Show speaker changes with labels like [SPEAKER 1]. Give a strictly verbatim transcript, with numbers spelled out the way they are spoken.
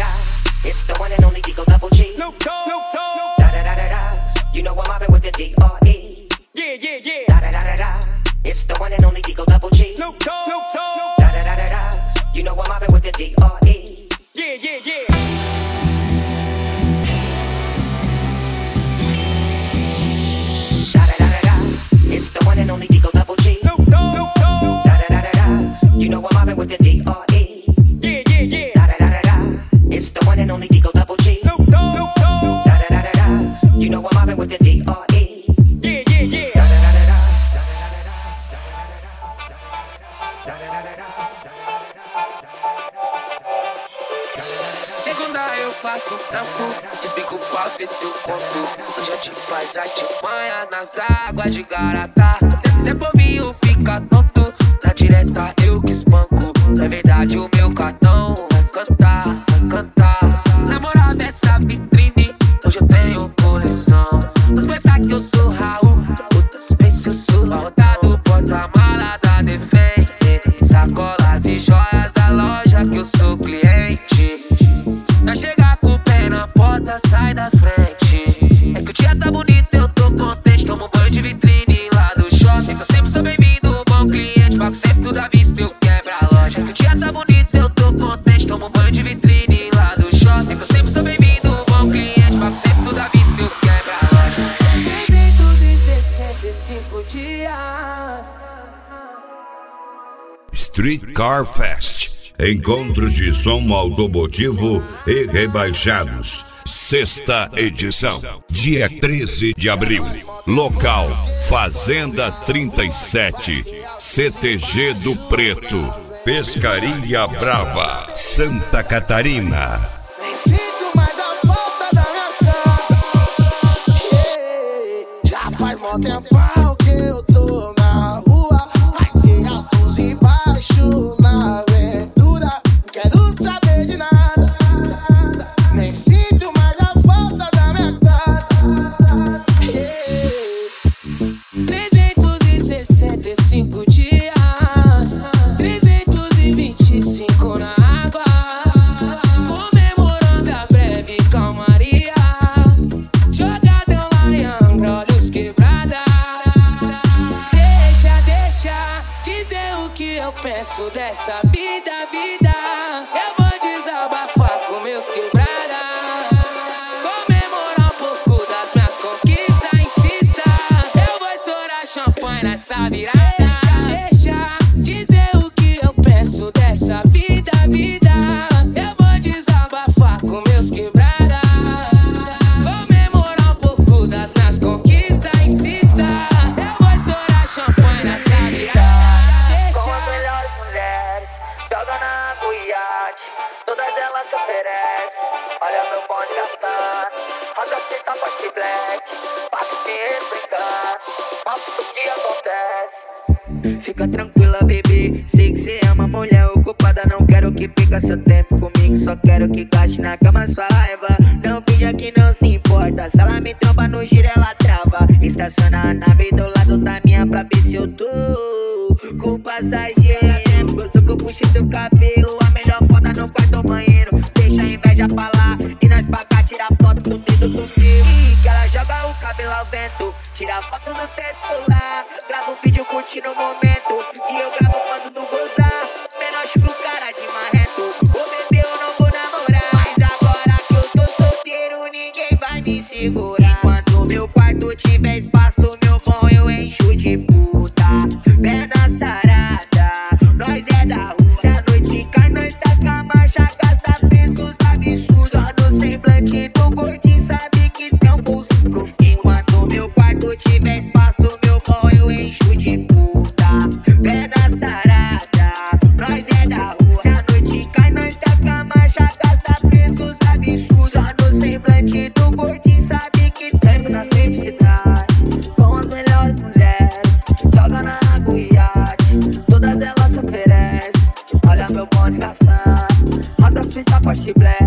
[SPEAKER 1] It's the one and only Digo Double G. Snoop Dogg, Snoop Dogg. Da da da da da. You know I'm mobbing with the D R E. Yeah, yeah, yeah. Da da da da da. It's the one and only Digo Double G. Snoop Dogg, Snoop Dogg. Da da da da da. You know I'm mobbing with the D R E. Yeah, yeah, yeah. Da da da da da. It's the one and only Digo Double G. Snoop Dogg, Snoop Dogg. Da da da da da. You know I'm mobbing with the D R E. Yeah, yeah, yeah. Da da da da da. It's the one and only Digo Double G. Snoop Dogg, Snoop Dogg. Da da da da da. You know I'm mobbing with the D R E. Yeah, yeah, yeah. Da da da da da.
[SPEAKER 2] Segunda eu faço um trampo, desbico pra ver se eu conto. Hoje a gente faz artimanha nas águas de Garatá. Cê bobinho fica tonto, na direta eu que espanco. É verdade o meu cartão vai cantar, vai cantar. Namorada essa vitrine, hoje eu tenho coleção. Os pensar que eu sou Raul, outros pensam eu sou rodado. Porta-mala da Defende, sacolas e joias da loja que eu sou cliente. Pra chegar com o pé na porta, sai da frente. É que o dia tá bonito, eu tô contente. Tomo um banho de vitrine lá do shopping. Que eu sempre sou bem-vindo, bom cliente. Pago sempre tudo à vista, eu quebro a loja. É que o dia tá bonito, eu tô contente. Tomo um banho de vitrine lá do shopping. Que eu sempre sou bem-vindo, bom cliente. Pago sempre tudo à vista, eu quebro a loja. trezentos e sessenta e cinco dias.
[SPEAKER 3] Street Car Fest. Encontro de som automotivo e rebaixados. Sexta edição. Dia treze de abril. Local: Fazenda trinta e sete. C T G do Preto. Pescaria Brava, Santa Catarina.
[SPEAKER 4] Nem sinto mais a falta da minha casa. Yeah. Já faz mó tempão que eu tô na rua. Vai ter altos e baixos na aventura. Quero saber de nada. Nem sinto mais a falta da minha casa. Yeah.
[SPEAKER 2] trezentos e sessenta e cinco dias, trezentos e vinte e cinco na água, comemorando a breve calmaria. Jogadão lá em Angra, olhos quebrada. Deixa, deixa dizer o que eu penso dessa vida, vida. Eu vou desabafar com meus quebrada. Comemorar um pouco das minhas conquistas, insista. Eu vou estourar champanhe nessa virada. Deixa dizer o que eu penso dessa vida, vida. Eu vou desabafar com meus quebrada. Comemorar um pouco das minhas conquistas, insista. Eu vou estourar champanhe nessa virada.
[SPEAKER 1] Com as melhores mulheres, joga na água e iate. Todas elas se oferecem. Olha meu bonde gastando. Roda as pistas forte black. Passa o dinheiro brincando. Mostra o que acontece.
[SPEAKER 5] Fica tranquila, bebê. Sei que cê é uma mulher ocupada. Não quero que perca seu tempo comigo. Só quero que gaste na cama sua raiva. Não finja que não se importa. Se ela me tromba no giro, ela trava. Estaciona a nave do lado da minha pra ver se eu tô com passageiro. Ela sempre gostou que eu puxei seu cabelo. A melhor foda no quarto ou banheiro. Deixa a inveja pra lá e nós pra cá tirar foto com o dedo do meu. E que ela joga o cabelo ao vento. Tira foto do teto solar. Grava um vídeo curtindo o momento. E eu gravo quando tu gozar. Menos pro cara de marreto. Ô bebê, eu não vou namorar. Mas agora que eu tô solteiro, ninguém vai me segurar. Enquanto meu quarto tiver espaço, meu bom, eu encho de puta. Pernas tarada, nós é da rua. Se a noite cai, nós taca a marcha. Gasta preços absurdos. Só no semblante do gordinho sabe que tem um bolso profundo. Enquanto meu quarto tiver espaço, meu bom, eu encho de puta. Pernas tarada, nós é da rua. Se a noite cai, nós taca a marcha. Gasta preços absurdos. Só no semblante do gordinho sabe que tem na simplicidade. Com as melhores mulheres, joga na água e iate. Todas elas se oferecem. Olha meu bonde gastando. Rasga as pistas forte black.